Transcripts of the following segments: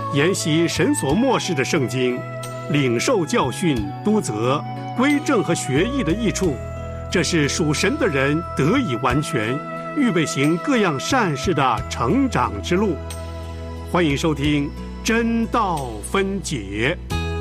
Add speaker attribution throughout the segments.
Speaker 1: 研习神所默示的圣经，领受教训、督责、归正和学义的益处，这是属神的人得以完全，预备行各样善事的成长之路。欢迎收听真道分解。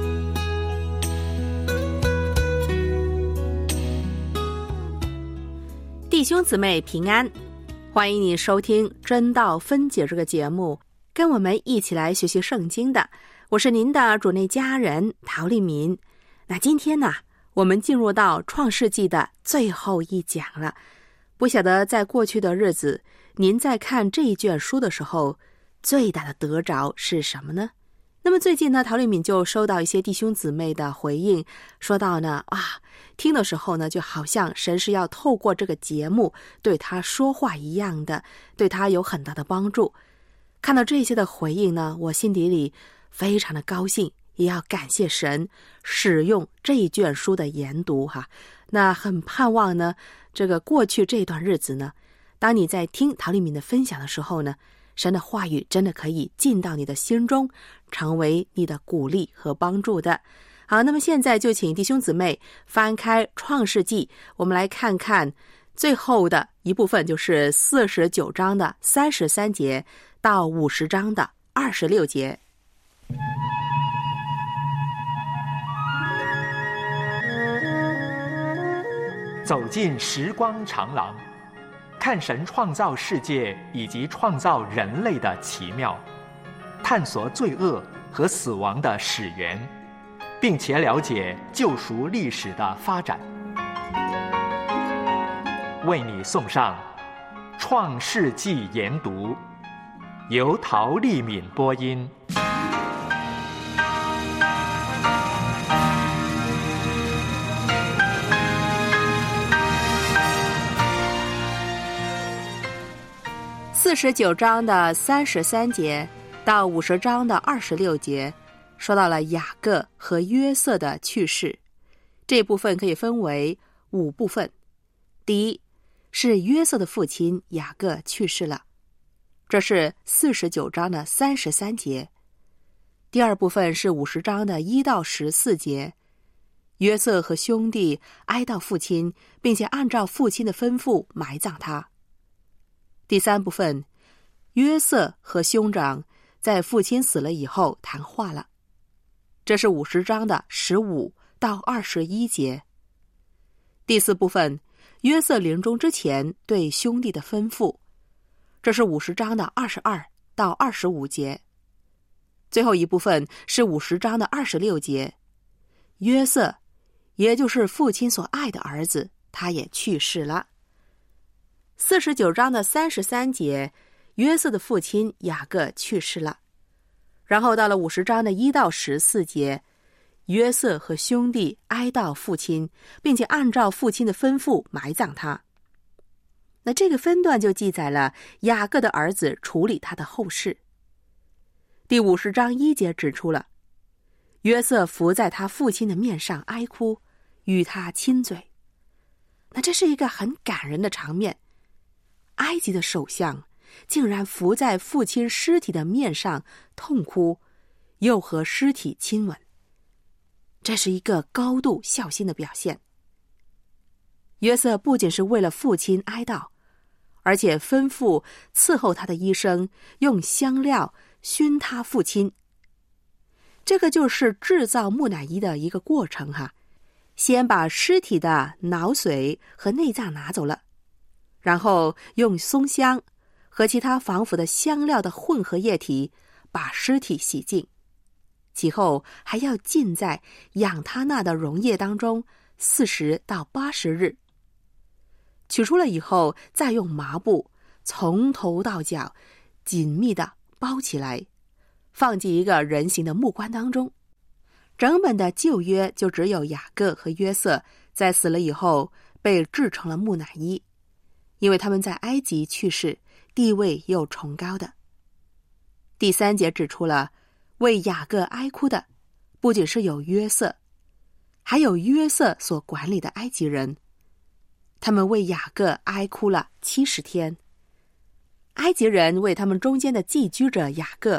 Speaker 2: 弟兄姊妹平安，欢迎你收听真道分解这个节目，跟我们一起来学习圣经的，我是您的主内家人陶丽敏。那今天呢，我们进入到创世纪的最后一讲了。不晓得在过去的日子，您在看这一卷书的时候，最大的得着是什么呢？那么最近呢，陶丽敏就收到一些弟兄姊妹的回应，说到呢，听的时候呢，就好像神是要透过这个节目对他说话一样的，对他有很大的帮助。看到这些的回应呢，我心底里非常的高兴，也要感谢神使用这一卷书的研读哈。那很盼望呢，这个过去这段日子呢，当你在听陶丽敏的分享的时候呢，神的话语真的可以进到你的心中，成为你的鼓励和帮助的。好，那么现在就请弟兄姊妹翻开创世纪，我们来看看最后的一部分，就是49章的33节到50章的26节。
Speaker 3: 走进时光长廊，看神创造世界以及创造人类的奇妙，探索罪恶和死亡的始源，并且了解救赎历史的发展。为你送上《创世纪研读》，由陶丽敏播音。
Speaker 2: 49章的33节到50章的26节，说到了雅各和约瑟的去世。这部分可以分为5部分。第一，是约瑟的父亲雅各去世了，这是49章的33节。第二部分是50章的1到14节，约瑟和兄弟哀悼父亲，并且按照父亲的吩咐埋葬他。第三部分，约瑟和兄长在父亲死了以后谈话了，这是50章的15到21节。第四部分，约瑟临终之前对兄弟的吩咐，这是50章的22到25节。最后一部分是50章的26节，约瑟，也就是父亲所爱的儿子，他也去世了。49章的33节，约瑟的父亲雅各去世了。然后到了50章的1到14节，约瑟和兄弟哀悼父亲，并且按照父亲的吩咐埋葬他。那这个分段就记载了雅各的儿子处理他的后事。第50章1节指出了，约瑟伏在他父亲的面上哀哭，与他亲嘴。那这是一个很感人的场面，埃及的首相竟然伏在父亲尸体的面上痛哭，又和尸体亲吻，这是一个高度孝心的表现。约瑟不仅是为了父亲哀悼，而且吩咐伺候他的医生用香料熏他父亲。这个就是制造木乃伊的一个过程哈，先把尸体的脑髓和内脏拿走了，然后用松香和其他防腐的香料的混合液体把尸体洗净，其后还要浸在养他那的溶液当中40到80日。取出了以后，再用麻布从头到脚紧密地包起来，放进一个人形的木棺当中。整本的旧约就只有雅各和约瑟在死了以后被制成了木乃伊，因为他们在埃及去世，地位又崇高的。第3节指出了为雅各哀哭的不仅是有约瑟，还有约瑟所管理的埃及人，他们为雅各哀哭了70天。埃及人为他们中间的寄居者雅各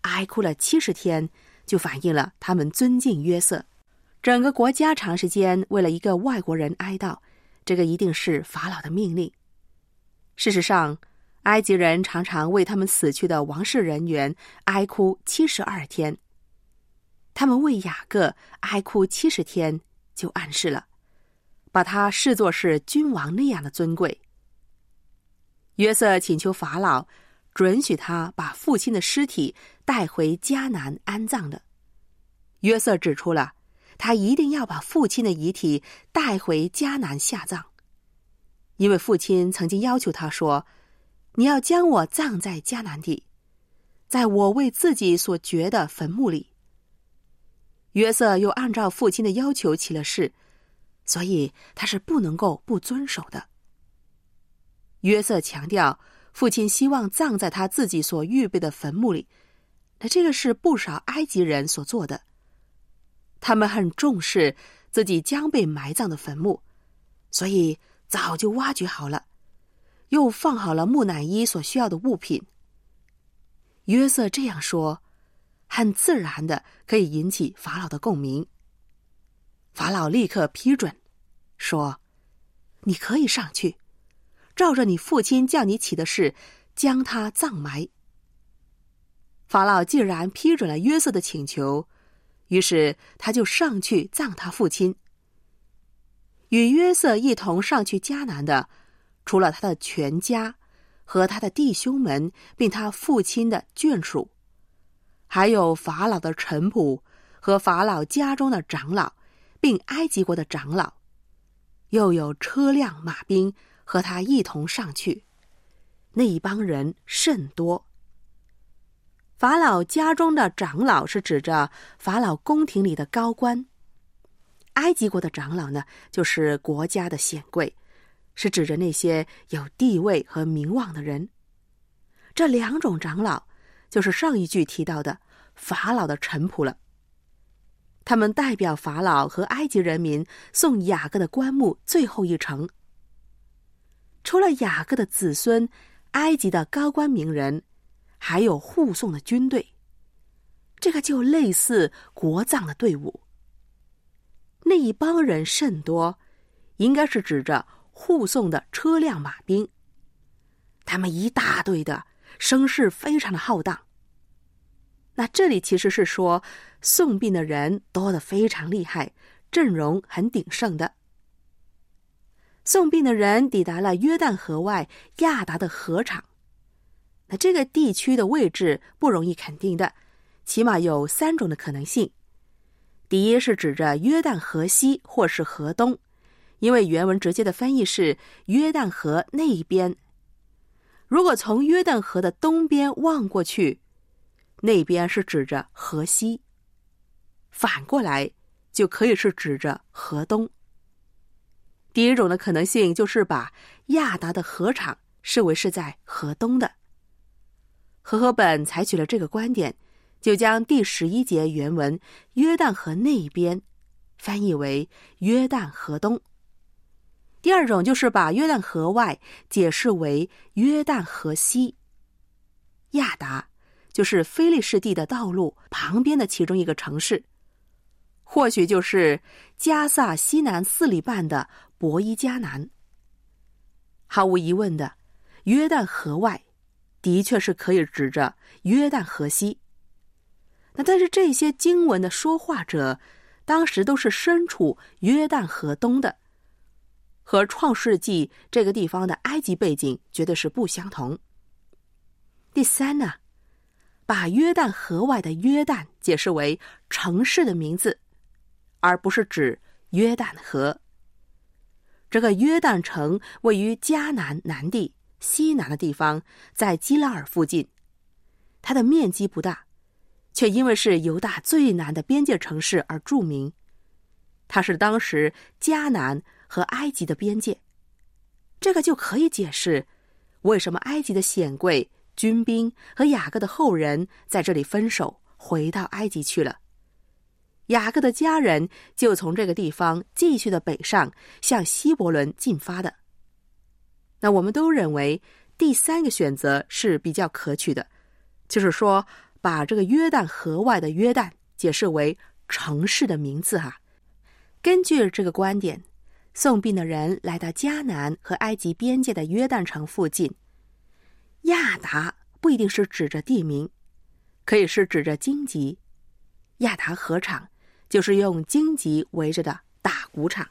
Speaker 2: 哀哭了70天，就反映了他们尊敬约瑟。整个国家长时间为了一个外国人哀悼，这个一定是法老的命令。事实上，埃及人常常为他们死去的王室人员哀哭72天。他们为雅各哀哭70天，就暗示了把他视作是君王那样的尊贵。约瑟请求法老准许他把父亲的尸体带回迦南安葬的。约瑟指出了他一定要把父亲的遗体带回迦南下葬，因为父亲曾经要求他说，你要将我葬在迦南地，在我为自己所掘的坟墓里。约瑟又按照父亲的要求起了誓，所以他是不能够不遵守的。约瑟强调父亲希望葬在他自己所预备的坟墓里，那这个是不少埃及人所做的。他们很重视自己将被埋葬的坟墓，所以早就挖掘好了，又放好了木乃伊所需要的物品。约瑟这样说，很自然的可以引起法老的共鸣。法老立刻批准，说，你可以上去，照着你父亲叫你起的事，将他葬埋。法老既然批准了约瑟的请求，于是他就上去葬他父亲。与约瑟一同上去迦南的，除了他的全家和他的弟兄们，并他父亲的眷属，还有法老的臣仆和法老家中的长老，并埃及国的长老，又有车辆马兵和他一同上去，那一帮人甚多。法老家中的长老是指着法老宫廷里的高官，埃及国的长老呢，就是国家的显贵，是指着那些有地位和名望的人。这两种长老就是上一句提到的法老的臣仆了，他们代表法老和埃及人民送雅各的棺木最后一程。除了雅各的子孙，埃及的高官名人，还有护送的军队，这个就类似国葬的队伍。那一帮人甚多，应该是指着护送的车辆马兵，他们一大队的，声势非常的浩荡。那这里其实是说送殡的人多得非常厉害，阵容很鼎盛的。送殡的人抵达了约旦河外亚达的河场，那这个地区的位置不容易肯定的，起码有3种的可能性。第一是指着约旦河西或是河东，因为原文直接的翻译是约旦河那一边。如果从约旦河的东边望过去，那边是指着河西，反过来就可以是指着河东。第一种的可能性就是把亚达的河场视为是在河东的。和合本采取了这个观点，就将第11节原文约旦河那一边翻译为约旦河东。第二种就是把约旦河外解释为约旦河西。亚达就是非利士地的道路旁边的其中一个城市，或许就是加萨西南4里半的伯伊迦南。毫无疑问的，约旦河外的确是可以指着约旦河西。那但是这些经文的说话者当时都是身处约旦河东的，和创世纪这个地方的埃及背景绝对是不相同。第三呢，把约旦河外的约旦解释为城市的名字，而不是指约旦河。这个约旦城位于迦南南地西南的地方，在基拉尔附近，它的面积不大，却因为是犹大最南的边界城市而著名。它是当时迦南和埃及的边界，这个就可以解释为什么埃及的显贵、军兵和雅各的后人在这里分手，回到埃及去了。雅各的家人就从这个地方继续的北上，向希伯伦进发的。那我们都认为第三个选择是比较可取的，就是说把把这个约旦河外的约旦解释为城市的名字根据这个观点，送殡的人来到迦南和埃及边界的约旦城附近，亚达不一定是指着地名，可以是指着荆棘。亚达河场就是用荆棘围着的打谷场。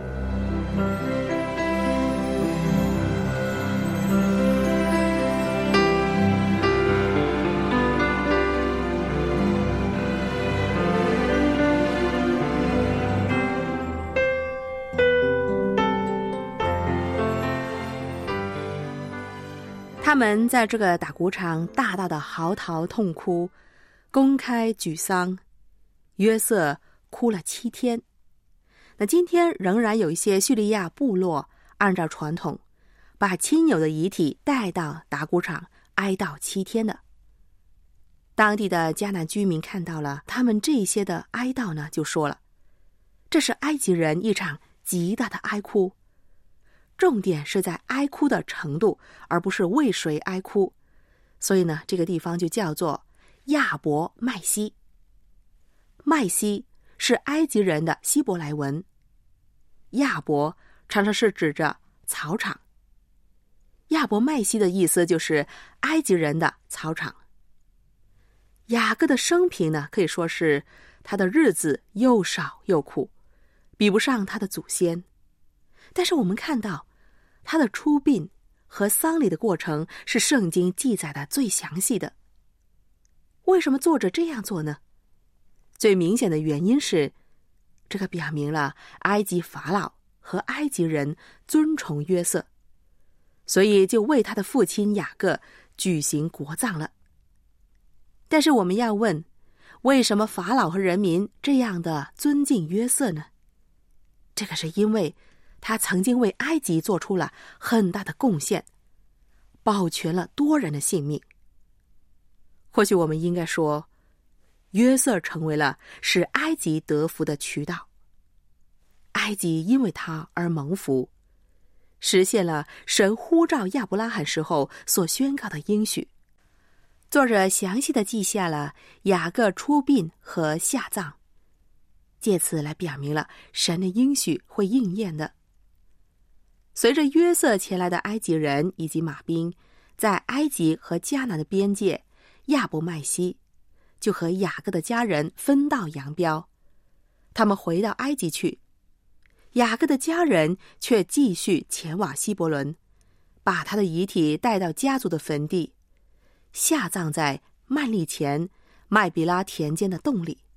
Speaker 2: 他们在这个打谷场大大的嚎啕痛哭，公开沮丧。约瑟哭了7天。那今天仍然有一些叙利亚部落按照传统，把亲友的遗体带到打谷场哀悼7天的。当地的迦南居民看到了他们这些的哀悼呢，就说了，这是埃及人一场极大的哀哭。重点是在哀哭的程度，而不是为谁哀哭。所以呢，这个地方就叫做亚伯麦西。麦西是埃及人的希伯来文，亚伯常常是指着草场。亚伯麦西的意思就是埃及人的草场。雅各的生平呢，可以说是他的日子又少又苦，比不上他的祖先。但是我们看到他的出殡和丧礼的过程是圣经记载的最详细的。为什么作者这样做呢？最明显的原因是，这个表明了埃及法老和埃及人尊崇约瑟，所以就为他的父亲雅各举行国葬了。但是我们要问，为什么法老和人民这样的尊敬约瑟呢？这个是因为他曾经为埃及做出了很大的贡献，保全了多人的性命。或许我们应该说，约瑟成为了使埃及得福的渠道，埃及因为他而蒙福，实现了神呼召亚伯拉罕时候所宣告的应许。作者详细的记下了雅各出殡和下葬，借此来表明了神的应许会应验的。随着约瑟前来的埃及人以及马兵，在埃及和迦南的边界亚伯麦西，就和雅各的家人分道扬镳，他们回到埃及去。雅各的家人却继续前往希伯伦，把他的遗体带到家族的坟地，下葬在曼利前麦比拉田间的洞里。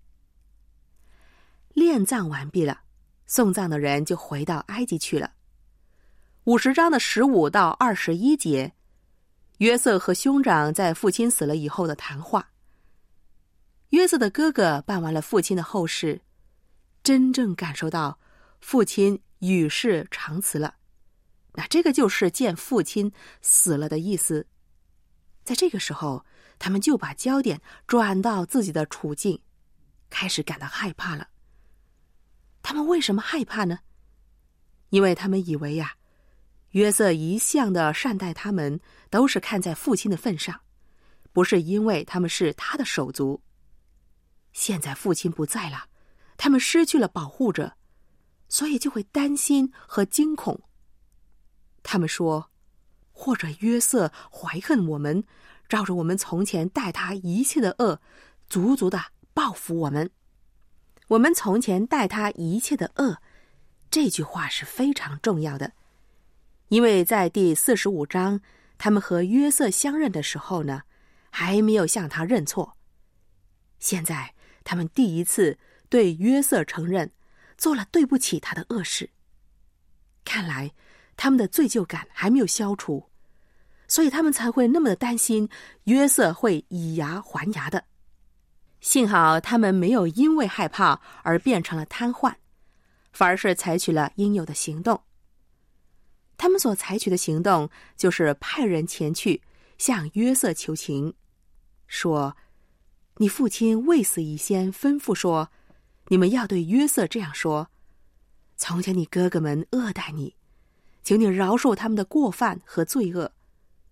Speaker 2: 殓葬完毕了，送葬的人就回到埃及去了。50章的15到21节，约瑟和兄长在父亲死了以后的谈话。约瑟的哥哥办完了父亲的后事，真正感受到父亲与世长辞了，那这个就是见父亲死了的意思。在这个时候，他们就把焦点转到自己的处境，开始感到害怕了。他们为什么害怕呢？因为他们以为约瑟一向的善待他们，都是看在父亲的份上，不是因为他们是他的手足。现在父亲不在了，他们失去了保护者，所以就会担心和惊恐。他们说，或者约瑟怀恨我们，照着我们从前待他一切的恶，足足的报复我们。我们从前待他一切的恶，这句话是非常重要的。因为在第45章，他们和约瑟相认的时候呢，还没有向他认错。现在他们第一次对约瑟承认做了对不起他的恶事。看来他们的罪疚感还没有消除，所以他们才会那么的担心约瑟会以牙还牙的。幸好他们没有因为害怕而变成了瘫痪，反而是采取了应有的行动。他们所采取的行动就是派人前去向约瑟求情，说，你父亲未死以先吩咐说，你们要对约瑟这样说，从前你哥哥们恶待你，请你饶恕他们的过犯和罪恶。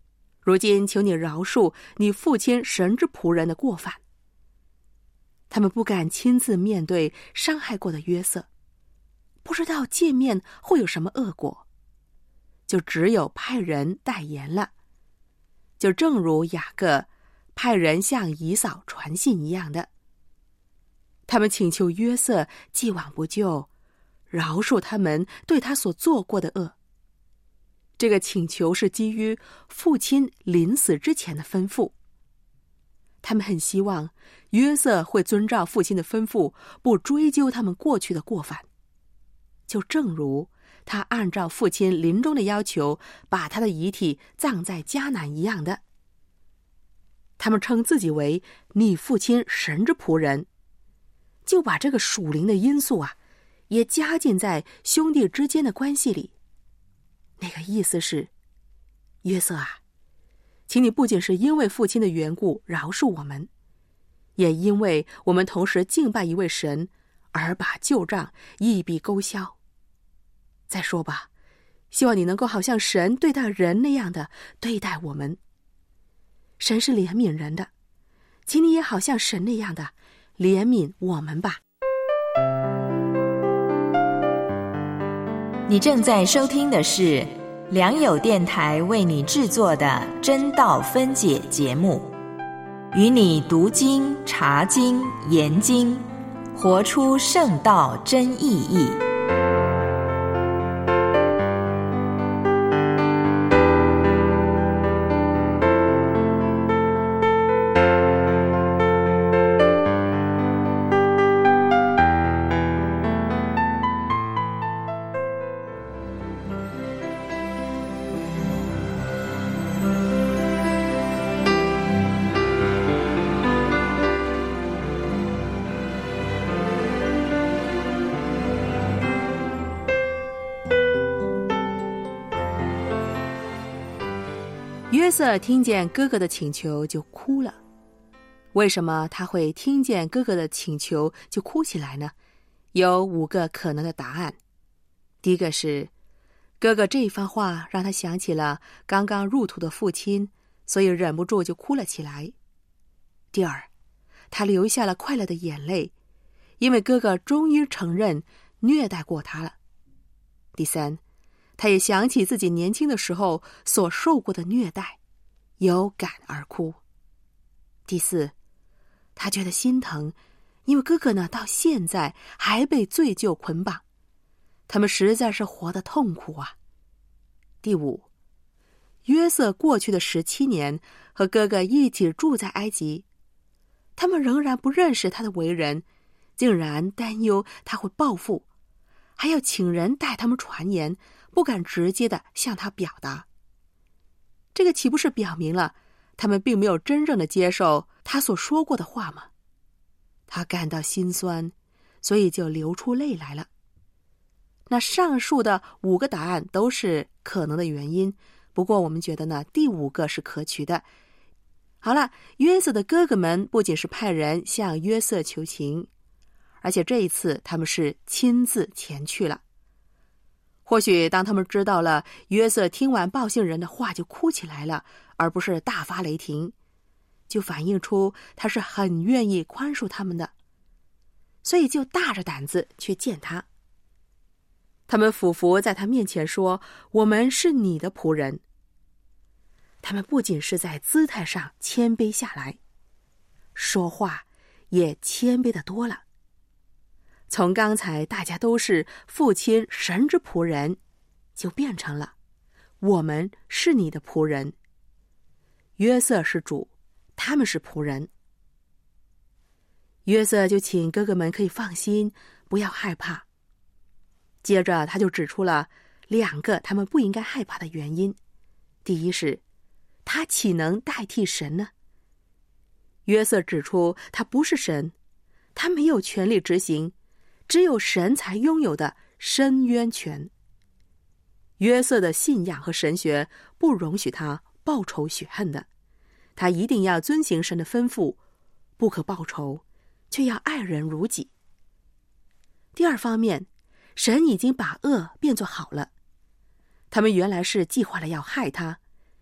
Speaker 2: 如今求你饶恕你父亲神之仆人的过犯。他们不敢亲自面对伤害过的约瑟，不知道见面会有什么恶果，就只有派人代言了，就正如雅各派人向以扫传信一样的。他们请求约瑟既往不咎，饶恕他们对他所做过的恶。这个请求是基于父亲临死之前的吩咐。他们很希望约瑟会遵照父亲的吩咐，不追究他们过去的过犯，就正如他按照父亲临终的要求把他的遗体葬在迦南一样的。他们称自己为你父亲神之仆人，就把这个属灵的因素也加进在兄弟之间的关系里。那个意思是，约瑟请你不仅是因为父亲的缘故饶恕我们，也因为我们同时敬拜一位神，而把旧账一笔勾销。再说吧，希望你能够好像神对待人那样的对待我们。神是怜悯人的，请你也好像神那样的怜悯我们吧。
Speaker 4: 你正在收听的是良友电台为你制作的真道分解节目，与你读经、查经、研经，活出圣道真意义。
Speaker 2: 约瑟听见哥哥的请求就哭了。为什么他会听见哥哥的请求就哭起来呢？有5个可能的答案。第一个是，哥哥这一番话让他想起了刚刚入土的父亲，所以忍不住就哭了起来。第二，他流下了快乐的眼泪，因为哥哥终于承认虐待过他了。第三，他也想起自己年轻的时候所受过的虐待，有感而哭。第四，他觉得心疼，因为哥哥呢到现在还被罪疚捆绑，他们实在是活得痛苦啊。第五，约瑟过去的17年和哥哥一起住在埃及，他们仍然不认识他的为人，竟然担忧他会报复，还要请人代他们传言，不敢直接的向他表达。这个岂不是表明了他们并没有真正的接受他所说过的话吗？他感到心酸，所以就流出泪来了。那上述的5个答案都是可能的原因，不过我们觉得呢，第5个是可取的。好了，约瑟的哥哥们不仅是派人向约瑟求情，而且这一次他们是亲自前去了。或许当他们知道了约瑟听完报信人的话就哭起来了，而不是大发雷霆，就反映出他是很愿意宽恕他们的，所以就大着胆子去见他。他们俯伏在他面前说，我们是你的仆人。他们不仅是在姿态上谦卑下来，说话也谦卑的多了。从刚才大家都是父亲神之仆人，就变成了我们是你的仆人。约瑟是主，他们是仆人。约瑟就请哥哥们可以放心，不要害怕。接着他就指出了2个他们不应该害怕的原因。第一是，他岂能代替神呢？约瑟指出他不是神，他没有权利执行只有神才拥有的申冤权。约瑟的信仰和神学不容许他报仇雪恨的，他一定要遵行神的吩咐，不可报仇，却要爱人如己。第二方面，神已经把恶变作好了，他们原来是计划了要害他，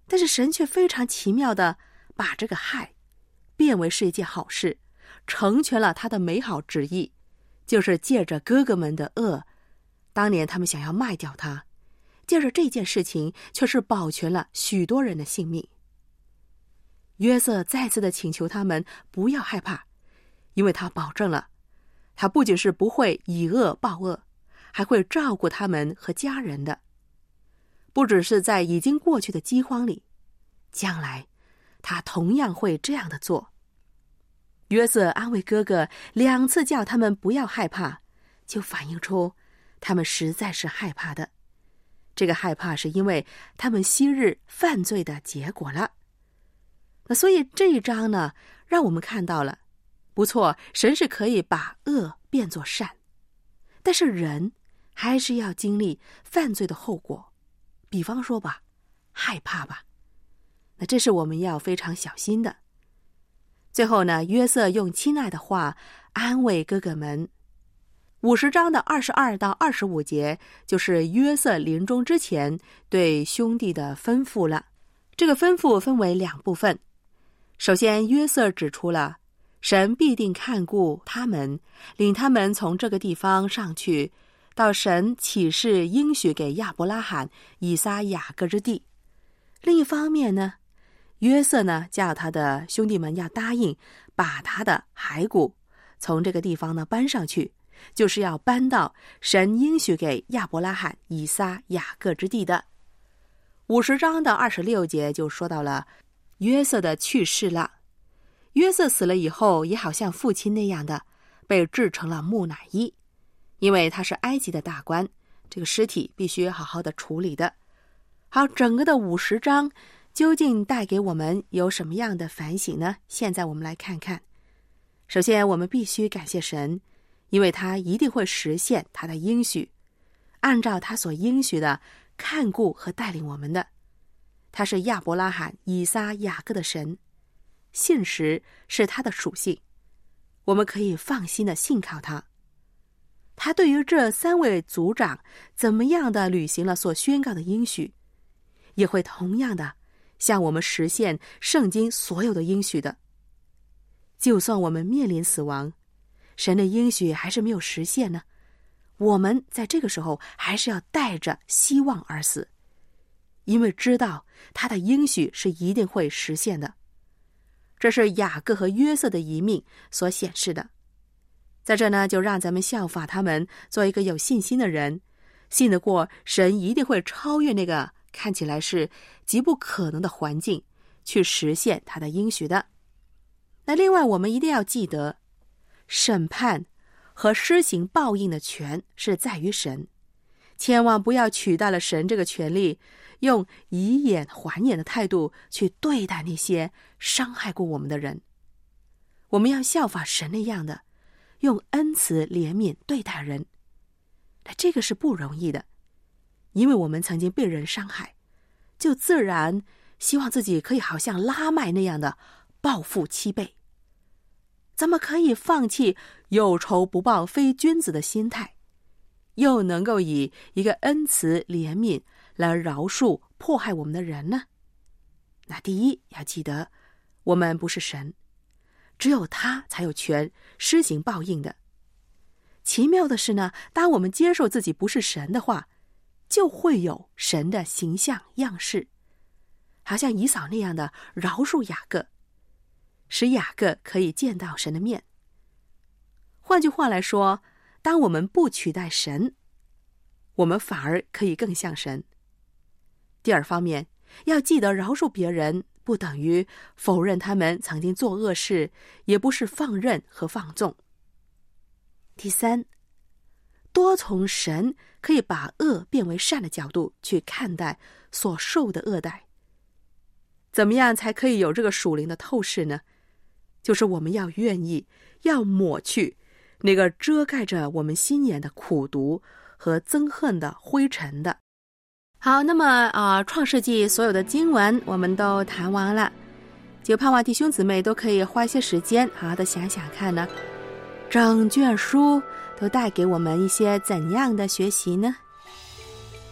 Speaker 2: 但是神却非常奇妙的把这个害变为是一件好事，成全了他的美好旨意，就是借着哥哥们的恶，当年他们想要卖掉他，借着这件事情却是保全了许多人的性命。约瑟再次的请求他们不要害怕，因为他保证了，他不仅是不会以恶报恶，还会照顾他们和家人的。不只是在已经过去的饥荒里，将来他同样会这样的做。约瑟安慰哥哥2次叫他们不要害怕，就反映出他们实在是害怕的。这个害怕是因为他们昔日犯罪的结果了。那所以这一章呢，让我们看到了，不错，神是可以把恶变作善，但是人还是要经历犯罪的后果，比方说吧，害怕吧。那这是我们要非常小心的。最后呢，约瑟用亲爱的话安慰哥哥们。50章的22到25节，就是约瑟临终之前对兄弟的吩咐了。这个吩咐分为2部分。首先，约瑟指出了神必定看顾他们，领他们从这个地方上去，到神启示应许给亚伯拉罕、以撒、雅各之地。另一方面呢，约瑟呢叫他的兄弟们要答应把他的骸骨从这个地方呢搬上去，就是要搬到神应许给亚伯拉罕、以撒、雅各之地的。50章的26节就说到了约瑟的去世了。约瑟死了以后，也好像父亲那样的被制成了木乃伊，因为他是埃及的大官，这个尸体必须好好的处理的。好，整个的50章究竟带给我们有什么样的反省呢？现在我们来看看。首先，我们必须感谢神，因为他一定会实现他的应许，按照他所应许的看顾和带领我们的。他是亚伯拉罕、以撒、雅各的神，信实是他的属性，我们可以放心的信靠他。他对于这3位族长怎么样的履行了所宣告的应许，也会同样的向我们实现圣经所有的应许的。就算我们面临死亡，神的应许还是没有实现呢，我们在这个时候还是要带着希望而死，因为知道他的应许是一定会实现的。这是雅各和约瑟的遗命所显示的。在这呢，就让咱们效法他们，做一个有信心的人，信得过神一定会超越那个看起来是极不可能的环境，去实现他的应许的。那另外我们一定要记得，审判和施行报应的权是在于神，千万不要取代了神这个权利，用以眼还眼的态度去对待那些伤害过我们的人。我们要效法神那样的，用恩慈怜悯对待人。这个是不容易的，因为我们曾经被人伤害，就自然希望自己可以好像拉麦那样的报复7倍。怎么可以放弃有仇不报非君子的心态，又能够以一个恩慈怜悯来饶恕迫害我们的人呢？那第一，要记得我们不是神，只有他才有权施行报应的。奇妙的是呢，当我们接受自己不是神的话，就会有神的形象样式，好像以扫那样的饶恕雅各，使雅各可以见到神的面。换句话来说，当我们不取代神，我们反而可以更像神。第二方面，要记得饶恕别人不等于否认他们曾经做恶事，也不是放任和放纵。第三，多从神可以把恶变为善的角度去看待所受的恶待。怎么样才可以有这个属灵的透视呢？就是我们要愿意，要抹去那个遮盖着我们心眼的苦毒和憎恨的灰尘的。好，那么创世纪所有的经文我们都谈完了，就盼望弟兄姊妹都可以花一些时间好好的想想看呢，整卷书都带给我们一些怎样的学习呢？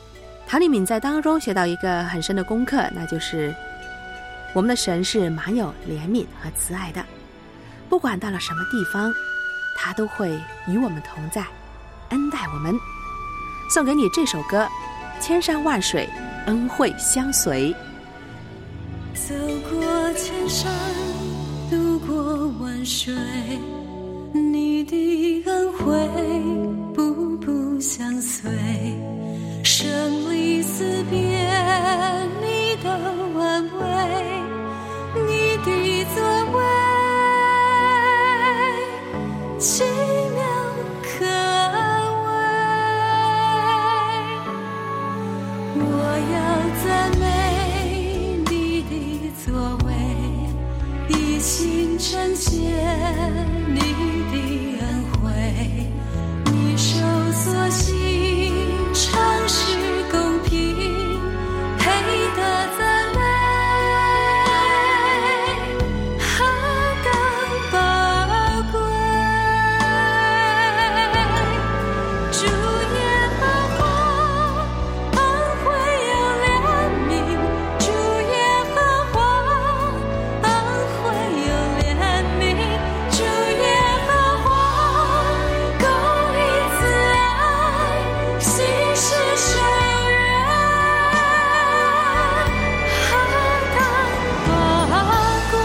Speaker 2: 唐丽敏在当中学到一个很深的功课，那就是我们的神是满有怜悯和慈爱的，不管到了什么地方，他都会与我们同在，恩待我们。送给你这首歌，千山万水，恩惠相随。
Speaker 5: 走过千山，渡过万水，你的恩惠步步相随，生离死别，你的安慰，你的作为奇妙可畏，我要赞美你的作为，一心称谢你的恩惠，你手所行常是公平，配得赞美，何等宝贵！主耶和华，恩惠有怜悯；主耶和华，恩惠有怜悯；主耶和华，公义慈爱，心事守约，何等宝贵！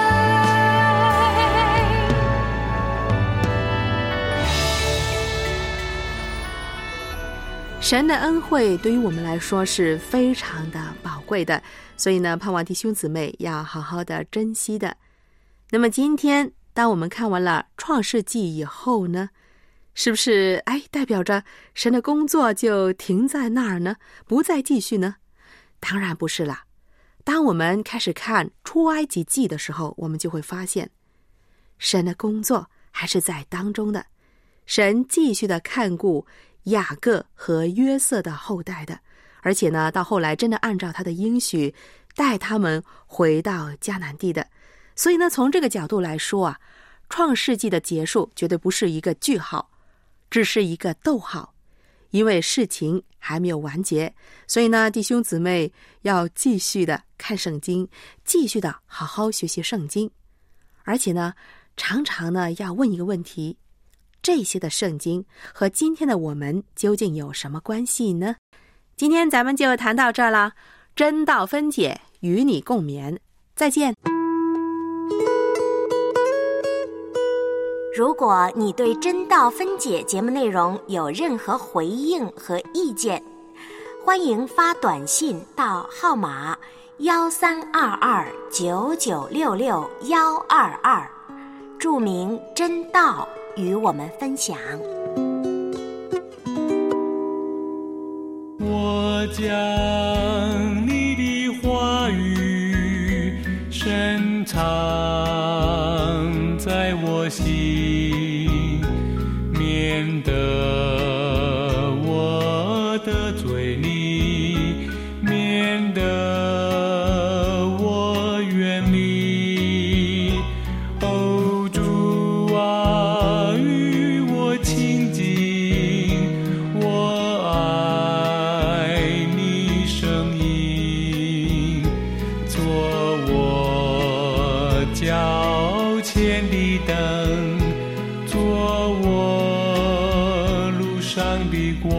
Speaker 2: 神的恩惠对于我们来说是非常的宝贵的，所以呢，盼望弟兄姊妹要好好的珍惜的。那么今天当我们看完了创世纪以后呢，是不是代表着神的工作就停在那儿呢，不再继续呢？当然不是啦。当我们开始看出埃及记的时候，我们就会发现神的工作还是在当中的，神继续的看顾雅各和约瑟的后代的，而且呢，到后来真的按照他的应许带他们回到迦南地的。所以呢，从这个角度来说啊，创世纪的结束绝对不是一个句号，只是一个逗号，因为事情还没有完结。所以呢，弟兄姊妹要继续的看圣经，继续的好好学习圣经，而且呢，常常呢要问一个问题，这些的圣经和今天的我们究竟有什么关系呢？今天咱们就谈到这儿了，真道分解，与你共勉，再见。
Speaker 6: 如果你对真道分解节目内容有任何回应和意见，欢迎发短信到号码1322996622，注明真道与我们分享。
Speaker 7: 我将你的话语深藏在我心，免得我的嘴里，免得我远离。哦，主啊，与我亲近，我爱你声音，做我脚前的灯，做我路上的光。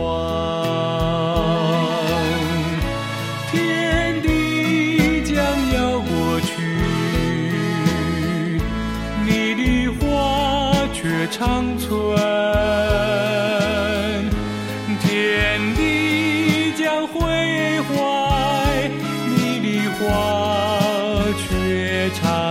Speaker 7: 天地将要过去，你的话却长存。天地将毁坏，你的话却长